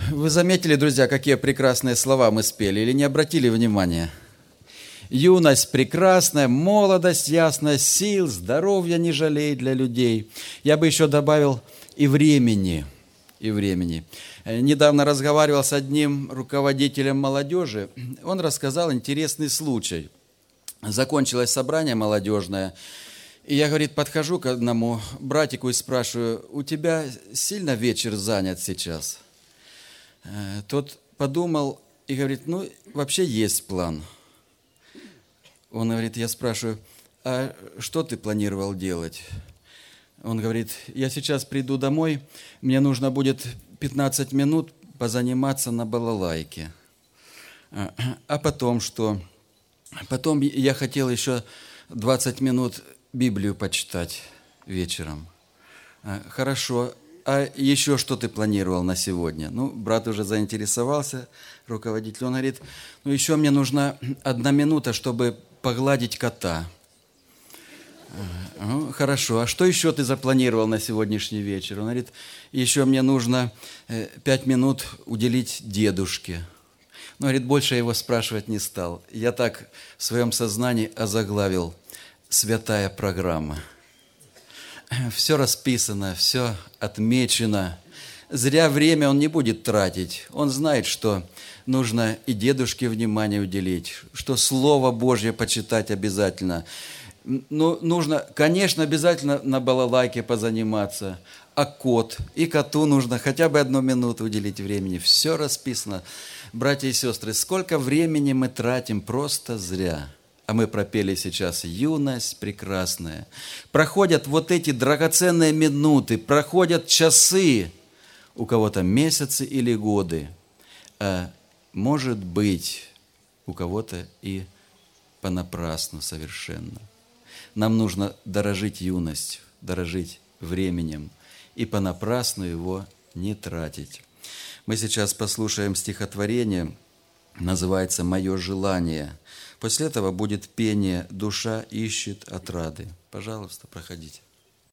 Вы заметили, друзья, какие прекрасные слова мы спели, или не обратили внимания? Юность прекрасная, молодость ясная, сил, здоровья не жалей для людей. Я бы еще добавил и времени. Недавно разговаривал с одним руководителем молодежи. Он рассказал интересный случай. Закончилось собрание молодежное. И я, говорит, подхожу к одному братику и спрашиваю: у тебя сильно вечер занят сейчас? Тот подумал и говорит: ну, вообще есть план. Он говорит, я спрашиваю: а что ты планировал делать? Он говорит: я сейчас приду домой, мне нужно будет 15 минут позаниматься на балалайке. А потом что? Потом я хотел еще 20 минут Библию почитать вечером. Хорошо. А еще что ты планировал на сегодня? Ну, брат уже заинтересовался, руководитель. Он говорит: ну, еще мне нужна 1 минута, чтобы погладить кота. Ну, хорошо. А что еще ты запланировал на сегодняшний вечер? Он говорит: еще мне нужно 5 минут уделить дедушке. Ну, говорит, больше я его спрашивать не стал. Я так в своем сознании озаглавил: святая программа. Все расписано, все отмечено. Зря время он не будет тратить. Он знает, что нужно и дедушке внимание уделить, что Слово Божье почитать обязательно. Ну, нужно, конечно, обязательно на балалайке позаниматься. А коту нужно хотя бы 1 минуту уделить времени. Все расписано. Братья и сестры, сколько времени мы тратим просто зря. А мы пропели сейчас «Юность прекрасная». Проходят вот эти драгоценные минуты, проходят часы, у кого-то месяцы или годы. А может быть, у кого-то и понапрасну совершенно. Нам нужно дорожить юностью, дорожить временем и понапрасну его не тратить. Мы сейчас послушаем стихотворение, называется «Мое желание». После этого будет пение «Душа ищет отрады». Пожалуйста, проходите.